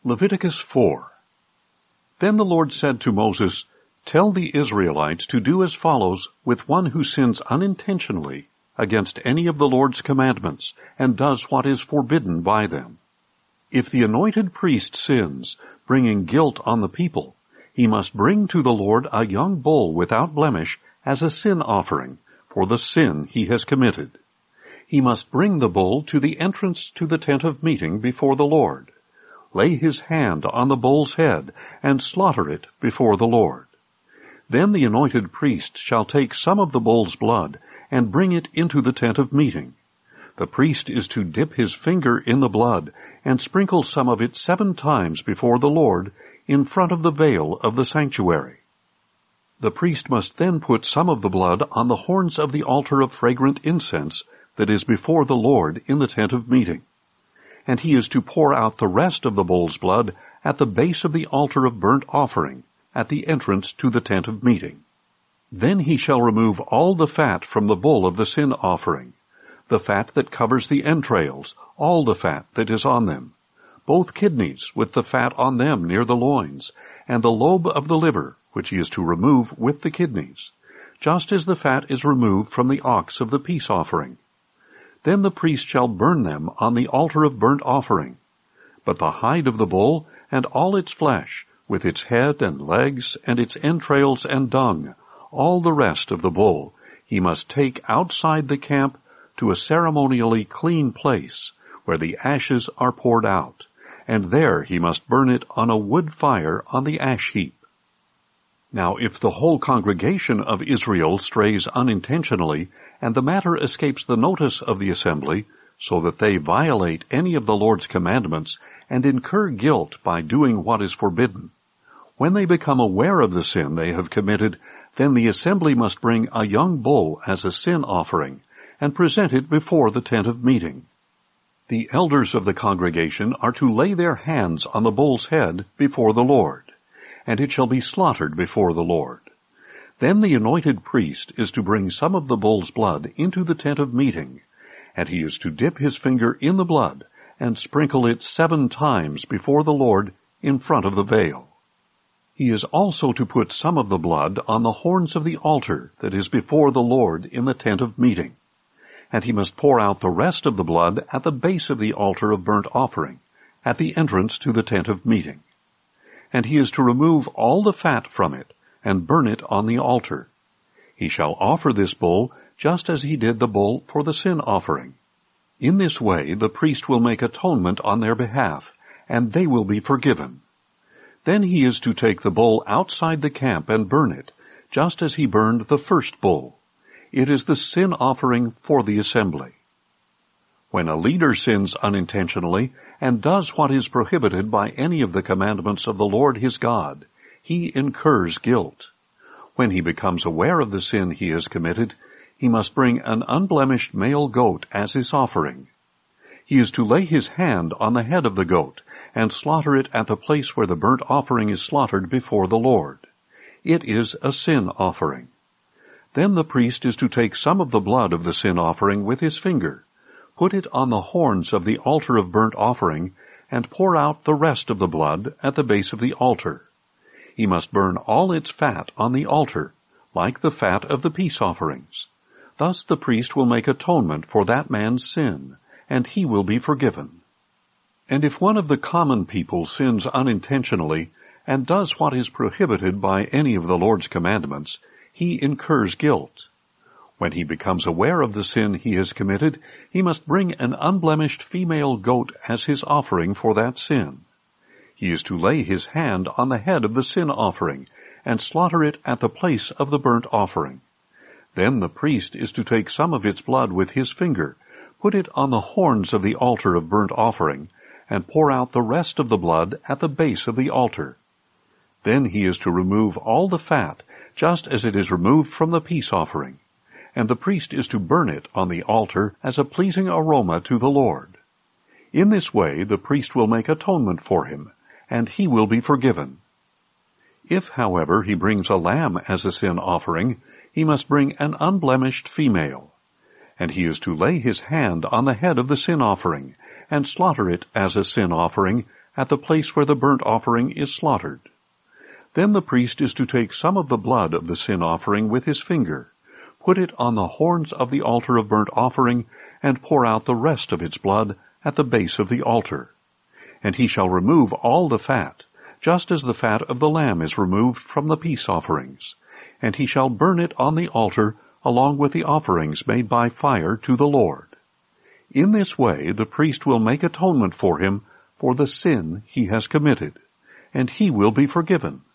Leviticus 4. Then the Lord said to Moses, "Tell the Israelites to do as follows with one who sins unintentionally against any of the Lord's commandments and does what is forbidden by them. If the anointed priest sins, bringing guilt on the people, he must bring to the Lord a young bull without blemish as a sin offering for the sin he has committed. He must bring the bull to the entrance to the tent of meeting before the Lord, lay his hand on the bull's head, and slaughter it before the Lord. Then the anointed priest shall take some of the bull's blood and bring it into the tent of meeting. The priest is to dip his finger in the blood and sprinkle some of it 7 times before the Lord in front of the veil of the sanctuary. The priest must then put some of the blood on the horns of the altar of fragrant incense that is before the Lord in the tent of meeting. And he is to pour out the rest of the bull's blood at the base of the altar of burnt offering, at the entrance to the tent of meeting. Then he shall remove all the fat from the bull of the sin offering, the fat that covers the entrails, all the fat that is on them, both kidneys with the fat on them near the loins, and the lobe of the liver, which he is to remove with the kidneys, just as the fat is removed from the ox of the peace offering. Then the priest shall burn them on the altar of burnt offering. But the hide of the bull and all its flesh, with its head and legs and its entrails and dung, all the rest of the bull, he must take outside the camp to a ceremonially clean place, where the ashes are poured out, and there he must burn it on a wood fire on the ash heap. Now if the whole congregation of Israel strays unintentionally, and the matter escapes the notice of the assembly, so that they violate any of the Lord's commandments and incur guilt by doing what is forbidden, when they become aware of the sin they have committed, then the assembly must bring a young bull as a sin offering, and present it before the tent of meeting. The elders of the congregation are to lay their hands on the bull's head before the Lord, and it shall be slaughtered before the Lord. Then the anointed priest is to bring some of the bull's blood into the tent of meeting, and he is to dip his finger in the blood and sprinkle it 7 times before the Lord in front of the veil. He is also to put some of the blood on the horns of the altar that is before the Lord in the tent of meeting, and he must pour out the rest of the blood at the base of the altar of burnt offering, at the entrance to the tent of meeting. And he is to remove all the fat from it, and burn it on the altar. He shall offer this bull just as he did the bull for the sin offering. In this way the priest will make atonement on their behalf, and they will be forgiven. Then he is to take the bull outside the camp and burn it, just as he burned the first bull. It is the sin offering for the assembly. When a leader sins unintentionally and does what is prohibited by any of the commandments of the Lord his God, he incurs guilt. When he becomes aware of the sin he has committed, he must bring an unblemished male goat as his offering. He is to lay his hand on the head of the goat and slaughter it at the place where the burnt offering is slaughtered before the Lord. It is a sin offering. Then the priest is to take some of the blood of the sin offering with his finger, put it on the horns of the altar of burnt offering, and pour out the rest of the blood at the base of the altar. He must burn all its fat on the altar, like the fat of the peace offerings. Thus the priest will make atonement for that man's sin, and he will be forgiven. And if one of the common people sins unintentionally, and does what is prohibited by any of the Lord's commandments, he incurs guilt. When he becomes aware of the sin he has committed, he must bring an unblemished female goat as his offering for that sin. He is to lay his hand on the head of the sin offering, and slaughter it at the place of the burnt offering. Then the priest is to take some of its blood with his finger, put it on the horns of the altar of burnt offering, and pour out the rest of the blood at the base of the altar. Then he is to remove all the fat, just as it is removed from the peace offering, and the priest is to burn it on the altar as a pleasing aroma to the Lord. In this way the priest will make atonement for him, and he will be forgiven. If, however, he brings a lamb as a sin offering, he must bring an unblemished female, and he is to lay his hand on the head of the sin offering, and slaughter it as a sin offering at the place where the burnt offering is slaughtered. Then the priest is to take some of the blood of the sin offering with his finger, put it on the horns of the altar of burnt offering, and pour out the rest of its blood at the base of the altar. And he shall remove all the fat, just as the fat of the lamb is removed from the peace offerings, and he shall burn it on the altar along with the offerings made by fire to the Lord. In this way the priest will make atonement for him for the sin he has committed, and he will be forgiven,